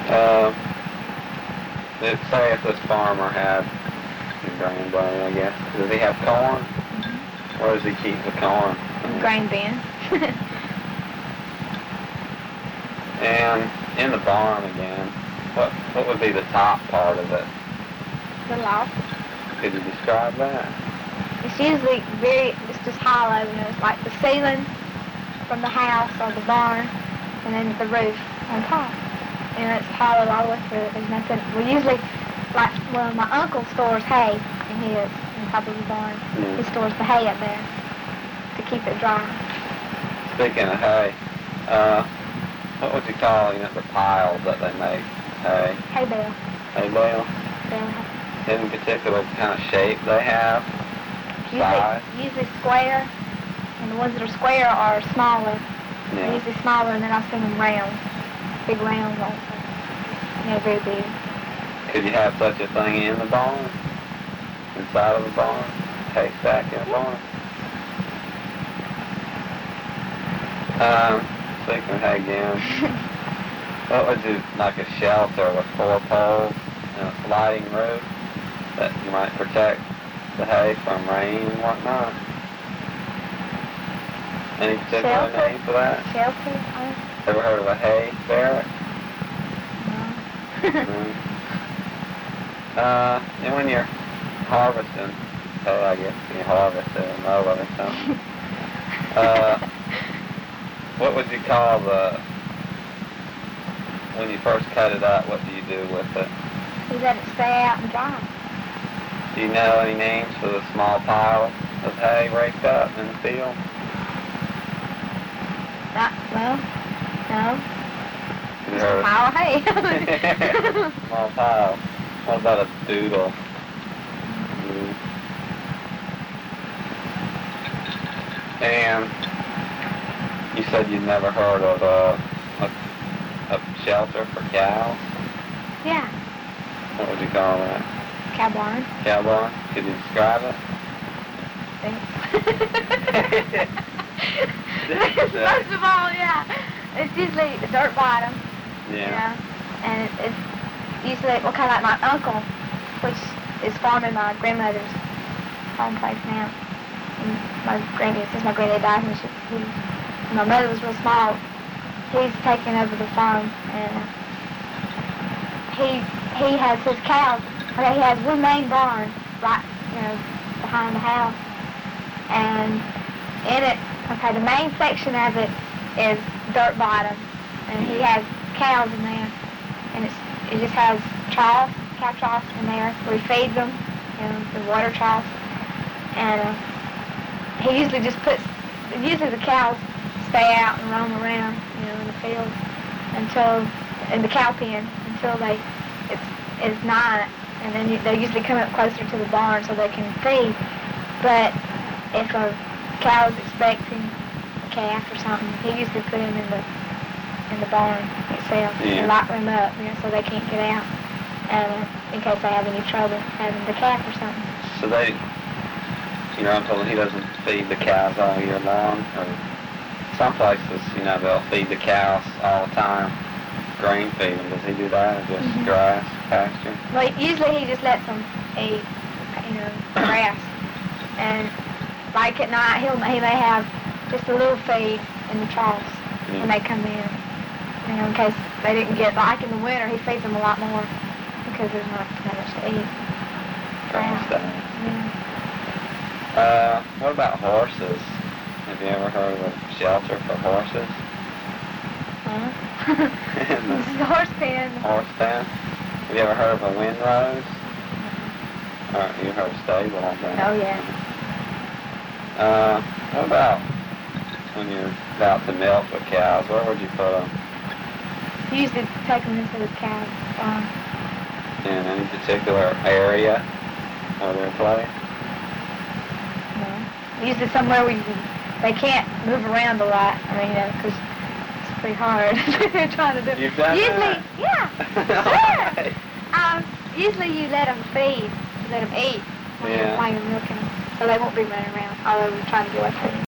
Uh, let's say if this farmer had a granddaddy, I guess. Does he have corn? Mm-hmm. Where does he keep the corn? Grain bin. And in the barn again, what would be the top part of it? The loft. Could you describe that? It's usually it's just hollow, you know, it's like the ceiling from the house or the barn, and then the roof on top. You know, it's hollow all the way through. There's nothing. We usually, like, well, my uncle stores hay in his, on top of the barn. Mm. He stores the hay up there to keep it dry. Speaking of hay, what would you call, the piles that they make? Hay bale. Hay bale? Yeah. Any particular kind of shape they have? Size? Usually square, and the ones that are square are smaller. Yeah. They're usually smaller, and then I've seen them round. Big rounds also. They're very big. Could you have such a thing in the barn? Inside of the barn? Haystack in the barn? Speaking of hay again, what would you, like a shelter with 4 poles and a sliding roof that you might protect the hay from rain and whatnot? Any particular name for that? Shelter? Ever heard of a hay barrack? No. And when you're harvesting hay, I guess, you harvest it and mow it or something. What would you call when you first cut it up, what do you do with it? You let it stay out and dry. Do you know any names for the small pile of hay raked up in the field? No. Just a pile of hay. Small pile. What about a doodle? And you said you'd never heard of a shelter for cows? Yeah. What would you call that? Cow barn. Cow barn? Could you describe it? First of all, yeah, it's usually a dirt bottom. Yeah. You know, and it's usually, well, kind of like my uncle, which is farming my grandmother's home place now. And since my granddad died when my mother was real small, he's taken over the farm, and he has his cows. Okay, he has one main barn right, behind the house, and in it, okay, the main section of it is dirt bottom, and he has cows in there, and it just has cow troughs in there where he feeds them, the water troughs, and he usually the cows stay out and roam around, in the field in the cow pen until it's night, and then they usually come up closer to the barn so they can feed. But if a cow is expecting a calf or something, he usually put him in the barn itself and lock them up, so they can't get out, and in case they have any trouble having the calf or something. So I'm told he doesn't feed the cows all year long. Or some places, they'll feed the cows all the time. Grain feed them. Does he do that, or just grass, pasture? Well, usually he just lets them eat, grass. And like at night, he may have just a little feed in the troughs when they come in. In case they didn't get, like in the winter, he feeds them a lot more because there's not that much to eat. What about horses? Have you ever heard of a shelter for horses? This is a horse pen. Horse pen? Have you ever heard of a windrose? Or you heard of stable, I think. Oh, yeah. What about when you're about to milk the cows? Where would you put them? You usually take them into the cow farm. In any particular area of their place? No. Usually somewhere where they can't move around a lot. Because it's pretty hard. They're trying to do it. You've done that? Yeah. Sure. Usually you let them feed, you let them eat while you're milking them, so they won't be running around all over trying to get away from you.